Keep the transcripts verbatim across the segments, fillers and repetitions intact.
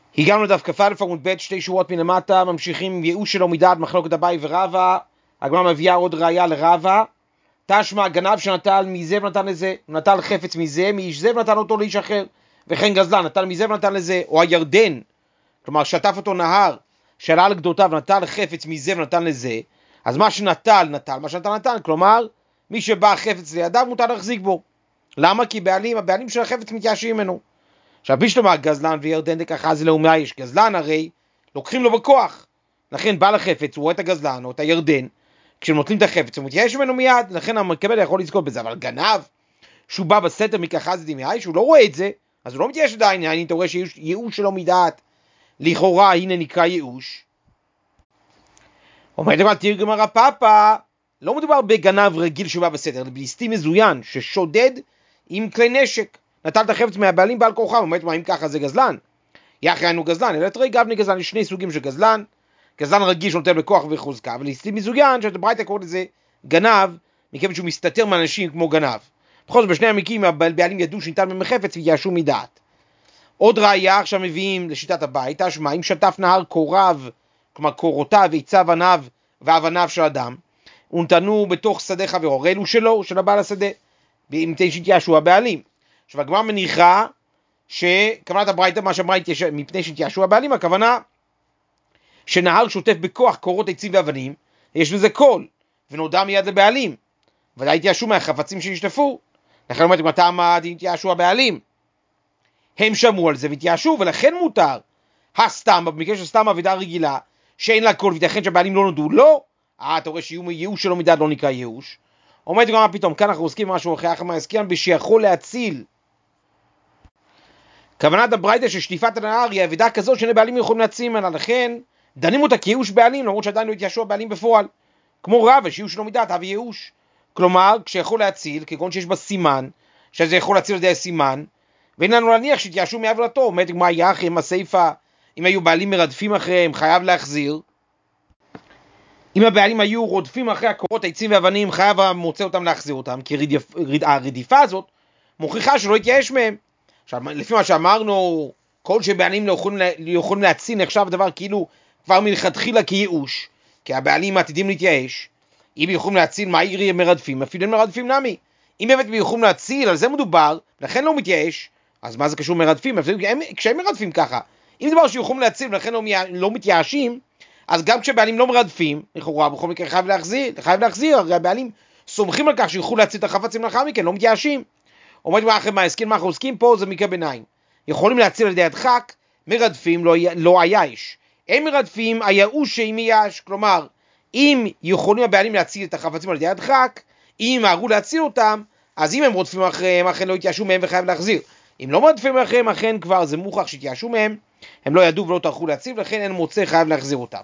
הגענו לדף כ"א עמוד ב', שתי שורות מלמטה, ממשיכים עם ייאוש שלו מדעת מחלוקת אביי ורבא. הגמרא מביאה עוד ראיה לרבא. תשמע, גנב שנטל מזה ונתן לזה, נטל חפץ מזה, מאיש זה ונתן אותו לאיש אחר, וכן גזלן, נטל מזה ונתן לזה, או הירדן, כלומר שטף אותו נהר, שעלה על גדותיו, נטל חפץ מזה ונתן לזה, אז מה שנטל נטל, מה שנטל נתן, כלומר, מי שבא חפץ לידיו מותר להחזיק בו. למה? כי בעלים, הבעלים של החפץ מתייאשים ממנו. עכשיו בשלמה גזלן וירדן דקחה זה לאומי, יש גזלן הרי לוקחים לו בכוח, לכן בא לחפץ, הוא רואה את הגזלן או את הירדן, כשנוטלים את החפץ הוא מתייאש ממנו מיד, לכן המקבל יכול לזכות בזה. אבל גנב שהוא בא בסתר מככה זה דמי, שהוא לא רואה את זה, אז הוא לא מתייאש עדיין. אני אתה רואה שייאוש שלו מדעת, לכאורה הנה נקרא ייאוש. אומרת אבל תראה גמרא פאפא, לא מדובר בגנב רגיל שהוא בא בסתר, אלא בליסטי מזוין ששודד עם כלי נשק, נטל את החפץ מהבעלים בעל כורחם. אומרת מה, אם ככה זה גזלן? יחי היינו גזלן, אלא תראי גבני גזלן, יש שני סוגים של גזלן, גזלן רגיל שנותן בכוח וחוזקה, אבל ליסטי מזוין שאתה ברייתא קורא לזה גנב, מכיוון שהוא מסתתר מאנשים כמו גנב. בכל זאת בשני המקרים הבעלים ידעו שניתן מהם חפץ ויייאשו מדעת. עוד ראיה עכשיו מביאים לשיטת הבית, תשמע, אם שטף נהר קוריו, כלומר קורותיו, עיציו עניו ואבניו של אדם, ונתנו בתוך שדה חברו, הרי אלו שלו, של הבעל השדה, אם תתייאשו הבעלים. עכשיו הגמרא מניחה שכוונת הברייתא מה שאמרה מפני שהתייאשו הבעלים, הכוונה שנהר שוטף בכוח קורות עצים ואבנים, יש בזה קול, ונודע מיד לבעלים, ודאי התייאשו מהחפצים שנשטפו. לכן אומרת, מתי התייאשו הבעלים? הם שמעו על זה והתייאשו, ולכן מותר. הסתם, במקרה של סתם אבידה רגילה, שאין לה קול, ויתכן שהבעלים לא נודעו, לא. אה, אתה רואה שייאוש שלו מדעת לא נקרא ייאוש. אומרת גם מה פתאום, כאן אנחנו עוסקים במשהו אחרי אחר מהעסקיין, בשיכול להציל. כוונת הברייתא ששטיפת הנהר היא אבידה כזאת שני בעלים יכולים להציל ממנה, לכן דנים אותה כייאוש בעלים, למרות שעדיין לא התייאשו הבעלים בפועל. כמו רבא, שייאוש שלו מדעת, אבי ייאוש. כלומר, כשיכול להציל, כגון שיש בה סימן, שזה יכול להציל על ידי הסימן, ואין לנו להניח שהתייאשו מעוולתו. אומרת מה יחי עם הסייפה, אם היו בעלים מרדפים אחריהם, חייב להחזיר. אם הבעלים היו רודפים אחרי הקורות, העצים ואבנים, חייב מוצא אותם להחזיר אותם, כי רדיפ, רד, הרדיפה הזאת מוכיחה שלא התייאש מהם. עכשיו, לפי מה שאמרנו, כל שבעלים לא יכולים, לא יכולים להציל נחשב דבר כאילו כבר מלכתחילה כייאוש, כי הבעלים עתידים להתייאש. אם יכולים להציל, מה יראי מרדפים? אפילו הם מרדפים נמי. אם באמת יכולים להציל, על זה מדובר, לכן לא מתייאש, אז מה זה קשור מרדפים? כשהם מרדפים ככה, אם דבר שיכולים להציל ולכן לא, לא מתייאשים, אז גם כשבעלים לא מרדפים, לכאורה בכל מקרה חייב להחזיר, חייב להחזיר, הרי הבעלים סומכים על כך שיוכלו להציל את החפצים לאחר מכן, לא מתייאשים. אומרת מה אחרי מה העסקים, מה אנחנו עוסקים פה, זה מקרה ביניים. יכולים להציל על ידי הדחק, מרדפים לא, לא הייאש. הם מרדפים, הייאוש שאם ייאש, כלומר, אם יכולים הבעלים להציל את החפצים על ידי הדחק, אם ימהרו להציל אותם, אז אם הם רודפים אחריהם, אכן לא יתייאשו מהם וחייב להחזיר. אם לא מרדפים אחריהם, אכן כבר זה מוכח שהתייאשו מהם, הם לא ידעו ולא טרחו להציל, ולכן אין מוצא חייב להחזיר אותם.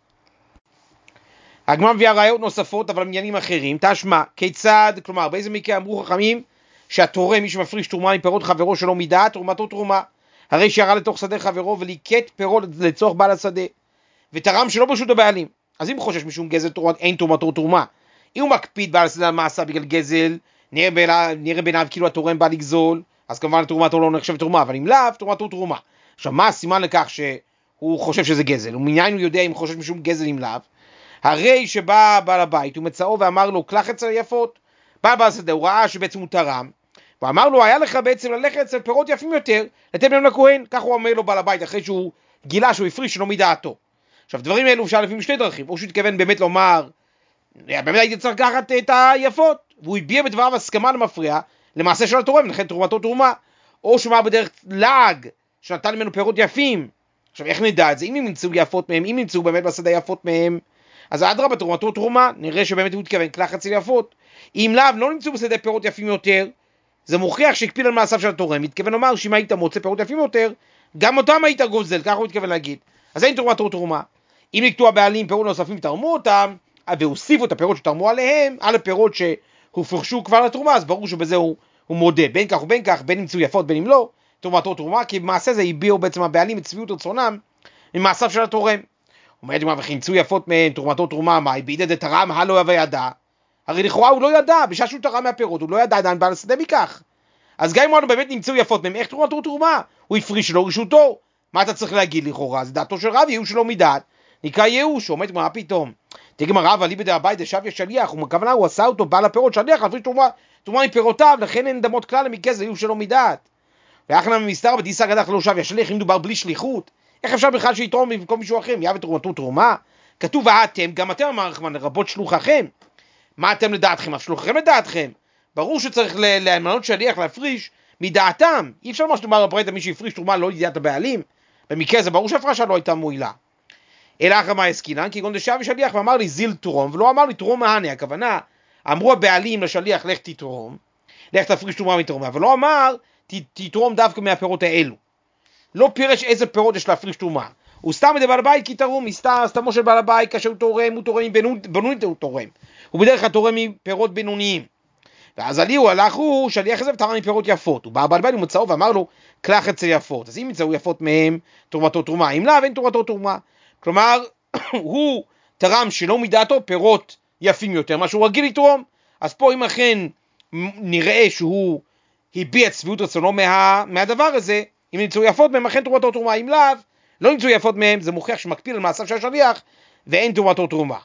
הגמרא מביאה ראיות נוספות, אבל בעניינים אחרים. תשמע, כיצד, כלומר, באיזה מקרה אמרו חכמים שהתורם, מי שמפריש תרומה מפירות חברו שלא מדעת, תרומתו תרומה. הרי שירה לתוך שדה חברו וליקט פירות לצורך בעל השדה, ותרם שלא ברשות הבעלים. אז אם חושש משום גזל תרומה, אין תרומתו תרומה. אם הוא מקפיד בעל השדה על מעשה בגלל גזל, נראה בעיניו כאילו התורם בא לגזול, אז כמובן תרומתו לא נחשב תרומה, אבל אם לאו, תרומתו תרומה. עכשיו, מה הסימן לכך שהוא חושב שזה גזל? ומניין הוא יודע אם חושש משום גזל אם לאו? הרי שבא בעל הבית, הוא מצאו ואמר לו, קלח אצל יפות. בא בעל השדה, הוא ראה שבעצם הוא תרם, ואמר לו, היה לך בעצם ללכת אצל פירות יפים יותר, לתת להם לכהן. כך הוא אומר לו בעל הבית, אחרי שהוא גילה שהוא הפריש שלא מדעתו. עכשיו, דברים האלו אפשר לפעמים שני דרכים, או שהוא התכוון באמת לומר, באמת הייתי צריך לקחת את היפות, והוא הביע בדבריו הסכמה למפריע, למעשה של התורם, לכן תרומתו תרומה, או שהוא אמר בדרך לעג, שנתן ממנו פירות יפים. עכשיו, איך נדע את זה? אם הם נמצאו יפות מהם, אם נמצאו באמת בשדה יפות מהם, אז אדרבה תרומתו תרומה, נראה שבאמת הוא התכוון קלח אצל יפות. אם לאו לא נמצאו בשדה פירות יפים יותר, זה מוכיח שהקפיד על מעשיו של התורם, התכוון לומר שאם היית מוצא פירות יפים יותר, גם אותם היית גוזל, ככה הוא התכוון להגיד. אז אין תרומתו תרומה. אם נקטו הבעלים פירות נוספים תרמו אותם, והוסיפו את הפירות שתרמו עליהם, על הפירות שהופרשו כבר לתרומה, אז ברור שבזה הוא, הוא מודה, בין כך ובין כך, בין נמצאו יפות בין אם לא, תרומתו תרומה, כי במעשה זה הביעו בעצם הבעלים את צביעות רצונם ממעשיו של התורם. אומרת מה, וכי נמצאו יפות מהם, תרומתו תרומה, מה, הבידה דתרם, הלא וידע. הרי לכאורה הוא לא ידע, בשעה שהוא תרם מהפירות, הוא לא ידע עדיין בעל השדה מכך. אז גם אם הוא באמת נמצאו יפות מהם, איך תרומתו תרומה? הוא הפריש לו רשותו, מה אתה צריך להגיד לכאורה? זה דעתו של רב, ייאוש שלא מדעת, נקרא ייאוש. עומד מה פתאום? תגיד רב, אליבא דרבייתא שוויה שליח, ומכוונה הוא עשה אותו בעל הפירות שליח, להפריש תרומה, תרומה מפירותיו, לכן אין דמות כלל למקרה זה ייאוש שלא מדעת. ואחנה ממסתר בדיסא גדך לא שוויה שליח, אם מדובר בלי שליחות, איך אפשר בכלל שיתרום במקום מישהו אחר? יהווה תרומתו תרומה? כתוב ואתם, גם אתם אמר רחמן, לרבות שלוחכם. מה אתם לדעתכם? אף שלוחכם לדעתכם. ברור שצריך למנות שליח להפריש מדעתם. אי אפשר מה שתאמר הברייתא, מי שהפריש תרומה לא לידיעת הבעלים. במקרה זה ברור שהפרשה לא הייתה מועילה. אלא אחר מה עסקינן, כגון דשאב שליח ואמר לי זיל תרום, ולא אמר לי תרום מהנה. הכוונה, אמרו הבעלים לשליח לך תתרום, לך תפריש תרומה מתרומה, ולא אמר תתרום דווקא מהפירות האלו. לא פירש איזה פירות יש להפריש תרומה. הוא סתם את בעל הבית כי תרום, מסתם, סתמו של בעל הבית, כאשר הוא תורם, הוא תורם מבינונית, הוא תורם. הוא בדרך כלל תורם מפירות בינוניים. ואז עלי הוא הלך הוא, שליח הזה ותרם מפירות יפות. הוא בא בעל הבית ומצאו ואמר לו, קלח אצל יפות. אז אם ימצאו יפות מהם, תרומתו תרומה. אם לא, אין תרומתו תרומה. כלומר, הוא תרם שלא מדעתו פירות יפים יותר, מה שהוא רגיל לתרום. אז פה אם אכן נראה שהוא הביע צביעות רצונו מה, מהדבר הזה, אם נמצאו יפות מהם, אכן תרומתו תרומה. אם לאו, לא נמצאו יפות מהם, זה מוכיח שמקפיל על מעשיו של השליח, ואין תרומתו תרומה.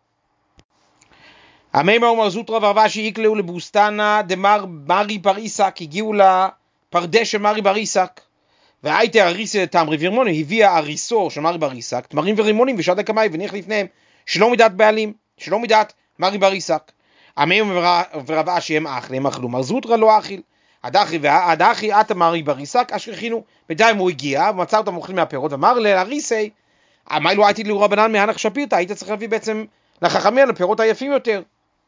המימר אומר זוטרא ורבשי יקלעו לבוסתנה דמר מרי בר עיסק, הגיעו לפרדש של מרי בר עיסק, והייתה הריסה תמרי ורימונים, הביאה הריסו של מרי בר עיסק, תמרים ורימונים ושדה קמאי, וניח לפניהם שלא מדעת בעלים, שלא מדעת מרי בר עיסק. המימר ורבשי הם אכלי, הם אכלו, מר זוטרא לא אכיל. הדחי עתה מרי בר עיסק, אשכחינו, בינתיים הוא הגיע, ומצא אותם אוכלים מהפירות, ואמר להריסי, אמר לו הייתי לו רבנן מהנך שפירתא, היית צריך להביא בעצם לחכמיה לפירות היפים יותר.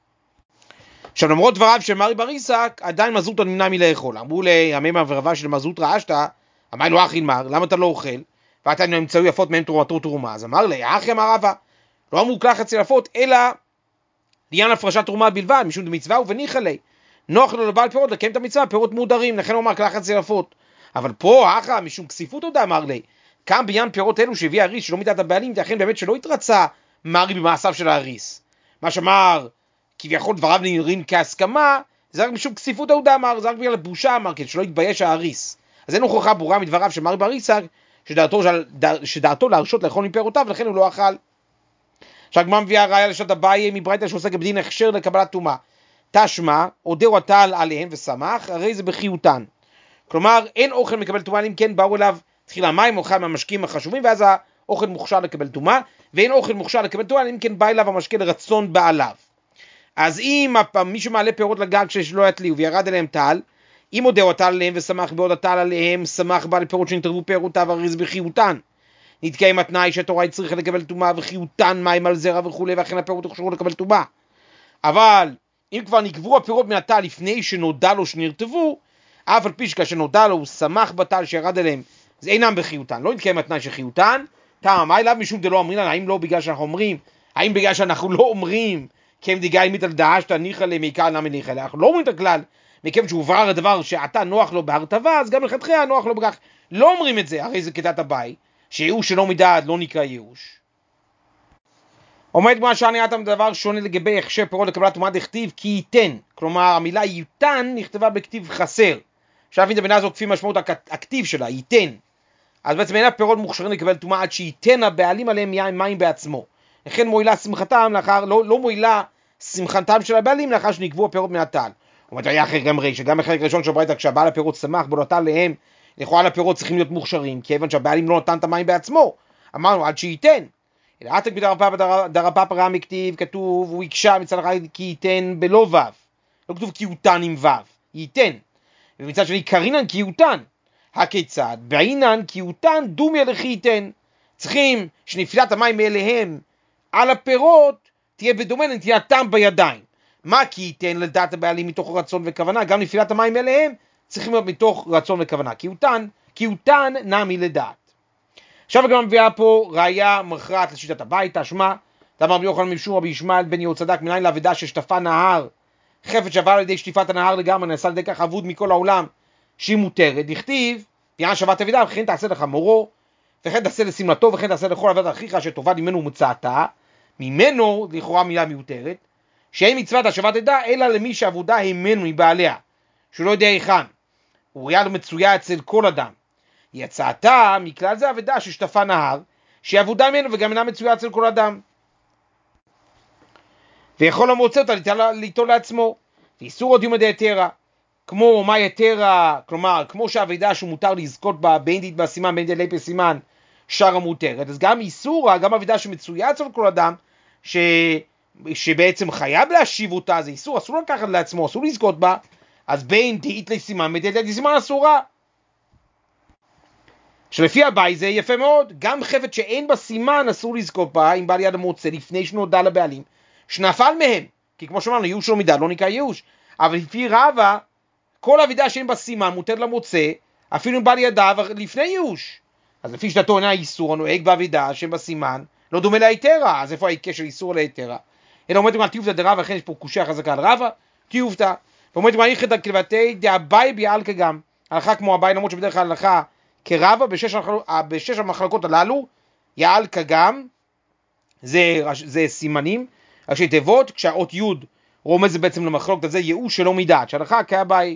עכשיו למרות דבריו של מרי בר עיסק, עדיין מר זוטרא נמנע מלאכול. אמרו להמימר ורבשי למר זוטרא אשתא, אמר לו אכיל מר, למה אתה לא אוכל? ואתה נמצאו יפות מהם תרומתו תרומה. אז אמר לי, אחי אמר רבא, לא אמרו קלח אצל יפות, אלא לעניין הפרשת תרומה בלבד, משום דמצווה ובניחא ליה. נוח לו לבעל פירות לקיים את המצווה, פירות מודרים, לכן הוא אמר קלח אצל יפות. אבל פה, אחא, משום כסיפות עוד אמר לי, כאן בעניין פירות אלו שהביא הריס, שלא מידת הבעלים, תכן באמת שלא התרצה מרי במעשיו של הריס. מה שאמר, כביכול דבריו נראים כהסכמה, זה רק משום כסיפות עוד אמר, זה רק בגלל הבושה אמר, כן, שלא יתבייש ההריס. אז אין הוכחה ברורה מדבריו של מרי בר עיסק, שדעתו, שדעתו להרשות לאכול מפירותיו, ולכן הוא לא אכל. שהגמרא מביאה ראיה לשעת אביי מברייתא שעוסק בדין הכשר לקבלת טומאה. תשמע, הודהו הטל עליהן ושמח, הרי זה בחיותן. כלומר, אין אוכל מקבל טומאה, אם כן באו אליו תחילה מים, אוכל מהמשקים החשובים, ואז האוכל מוכשר לקבל טומאה, ואין אוכל מוכשר לקבל טומאה, אם כן בא אליו המשקה לרצון בעליו. אז אם מישהו מעלה פירות לגג שלא יתליו, וירד אליהם טל, אם הודהו הטל עליהם ושמח בעוד הטל עליהם, שמח בעל פירות שנתרבו פירותיו, הרי זה בחיותן. נתקיים התנאי שהתורה צריכה לקבל טומאה, וחיותן מים על זרע וכו', ואכן הפירות יוכשרו לקבל טומאה. אבל אם כבר נקבו הפירות מהטל לפני שנודע לו שנרטבו, אף על פי שכאשר נודע לו הוא שמח בטל שירד אליהם, זה אינם בחיותן, לא נתקיים התנאי שחיותן. טעם, מה אליו משום דלא אומרים לנו, האם לא בגלל שאנחנו אומרים, האם בגלל שאנחנו לא אומרים, כי הם דיגה אימית על דעשתא ניחא ליה מעיקר נמי ניחא ליה, אנחנו לא אומרים את הכלל, מכיוון שהוא עבר הדבר שאתה נוח לו בהרטבה, אז גם לכתחילה נוח לו בכך, לא אומרים את זה, הרי זה כדת הבאי, שייאוש שלא מדעת לא נקרא ייאוש. עומד כמו שאני אתם דבר שונה לגבי הכשר פירות לקבלת טומאה דכתיב כי ייתן, כלומר המילה ייתן נכתבה בכתיב חסר. עכשיו להבין את המילה הזו כפי משמעות הכתיב שלה, ייתן. אז בעצם אין הפירות מוכשרים לקבל טומאה עד שייתן הבעלים עליהם יין מים בעצמו. לכן מועילה שמחתם לאחר, לא, לא מועילה שמחתם של הבעלים לאחר שנקבו הפירות מן הטל. עומד היה אחר גם רי, שגם בחלק ראשון של ברייתא כשהבעל הפירות שמח בו נתן להם, לכאורה הפירות צריכים להיות מוכשרים, כיוון שהבעלים לא נתן את המים בעצמו. אמרנו עד שייתן. אלא עתק בדרפ"פ רם הכתיב, כתוב, הוא יקשה מצד אחד כי ייתן בלא וו. לא כתוב כי יותן עם וו, ייתן. ומצד שני קרינן כי יותן. הכיצד? בעינן כי יותן דומיה לכי ייתן. צריכים שנפילת המים מאליהם על הפירות תהיה בדומה לנטילתם בידיים. מה כי ייתן לדעת הבעלים מתוך רצון וכוונה? גם נפילת המים מאליהם צריכים להיות מתוך רצון וכוונה. כי יותן, כי יותן נמי לדעת. עכשיו גם מביאה פה ראיה מכרעת לשיטת הבית, תשמע, דאמר רבי יוחנן משום רבי ישמעאל בן יהוצדק מניין לאבדה ששטפה נהר, חפץ שעבר על ידי שטיפת הנהר לגמרי, נעשה על ידי כך אבוד מכל העולם, שהיא מותרת, דכתיב, בעניין שבת אבדה, וכן תעשה לך מורו, וכן תעשה לשמלתו, וכן תעשה לכל עבודת אחיך שתאבד ממנו ומצאתה, ממנו, לכאורה מילה מיותרת, שאין מצוות השבת עדה, אלא למי שעבודה הימנו מבעליה, שהוא לא יודע היכן, הוא ריאה מצויה אצל כל אדם. יצאתה מכלל זה אבדה ששטפה נהר, שהיא אבודה ממנו וגם אינה מצויה אצל כל אדם. ויכול המוצא אותה ליטול לעצמו, ואיסור עוד יומא דהיתרא, כמו מה יתרה, כלומר, כמו שהאבדה שהוא מותר לזכות בה, בין דית בסימן, בין דית ליפי סימן, שרה מותרת, אז גם איסורה, גם אבדה שמצויה אצל כל אדם, ש... שבעצם חייב להשיב אותה, זה איסור, אסור לקחת לעצמו, אסור לזכות בה, אז בין דית לסימן, בין דית לסימן אסורה. שלפי הבאי זה יפה מאוד, גם חפץ שאין בה סימן אסור לזכות בה, אם בא ליד המוצא לפני שנודע לבעלים, שנפל מהם, כי כמו שאמרנו, ייאוש לא מידה, לא נקרא ייאוש, אבל לפי רבא, כל אבדה שאין בה סימן מותר למוצא, אפילו אם בא לידיו לפני ייאוש. אז לפי שדתו אינה איסור הנוהג באבדה שאין בה סימן, לא דומה להיתרה, אז איפה הקשר איסור להיתרה? אלא אומרת מה תיובתא דרבא, לכן יש פה קושיה חזקה על רבא, תיובתא, ואומרת מה איכא דכלבתי דאביי ביעלקא גם, הלכה כמו אביי, למרות שבדרך כלל הלכה כרבא, בשש, בשש המחלקות הללו, יעלקא גם, זה, זה סימנים, ראשי תיבות, כשהאות י' רומז בעצם למחלוקת הזה, ייאוש שלא מדעת, שהלכה כאביי.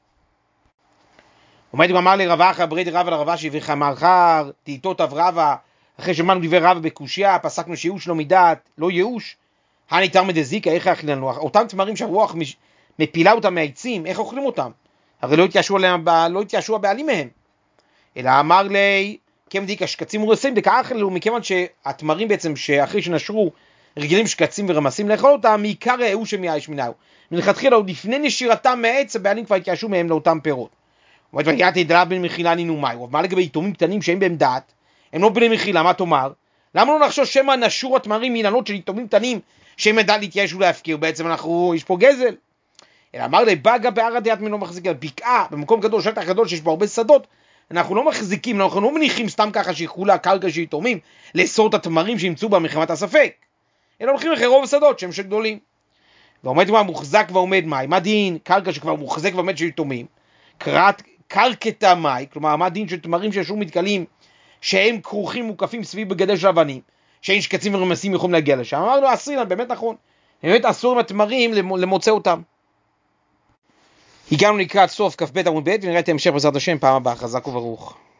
עומד ואמר לי רבא אחר ברי דרבא לרבא שהביא אמר חר, תיתות אב רבא, אחרי שמענו דברי רבא בקושיה, פסקנו שייאוש לא מדעת, לא ייאוש, הניתר מדזיקה, איך יאכיל לנו? אותם תמרים שהרוח מפילה אותם מהעצים, איך אוכלים אותם? הרי לא התיישו, עליהם, לא התיישו הבעלים מהם. אלא אמר לי, כמדיקה שקצים ורסים, דכאכלו, מכיוון שהתמרים בעצם, שאחרי שנשרו, רגילים שקצים ורמסים לאכול אותם, מעיקר הייאוש שמייאש מנהו. מלכתחילה, עוד לפני נשירתם מהעץ, הבעלים כבר התיישו מהם לאותם פירות. אומרת, וגיעתי דלת בן מחילה נינומי, אבל מה לגבי יתומים קטנים שאין בהם דעת? הם לא בני מחילה, מה תאמר? למה לא נחשוש שמא נשור התמרים מאילנות של יתומים קטנים, שהם ידע להתייש ולהפקיר? בעצם אנחנו, יש פה גזל. אלא אמר לי, בגה בערה דיית מנו מחזיקה, בקעה, במקום גדול, שטח גדול שיש בו הרבה שדות, אנחנו לא מחזיקים, אנחנו לא מניחים סתם ככה שיקחו לה קרקע של יתומים, לאסור את התמרים שימצאו בה מחמת הספק. אלא הולכים אחרי רוב השדות שהם שגדולים. ועומד מה מוחזק ועומד מים, מה דין קרקע שכבר מוחזק ועומד של יתומים? קראת קרקטה מי, כלומר מה דין של תמרים שישו מתקלים, שהם כרוכים מוקפים סביב בגדר של אבנים, שאין שקצים ורמסים יכולים להגיע לשם. אמרנו אסרינן, באמת נכון, באמת אסור עם התמרים למוצא אותם. הגענו לקראת סוף כ"ב עמוד ב' ונראה את המשך בעזרת השם פעם הבאה, חזק וברוך.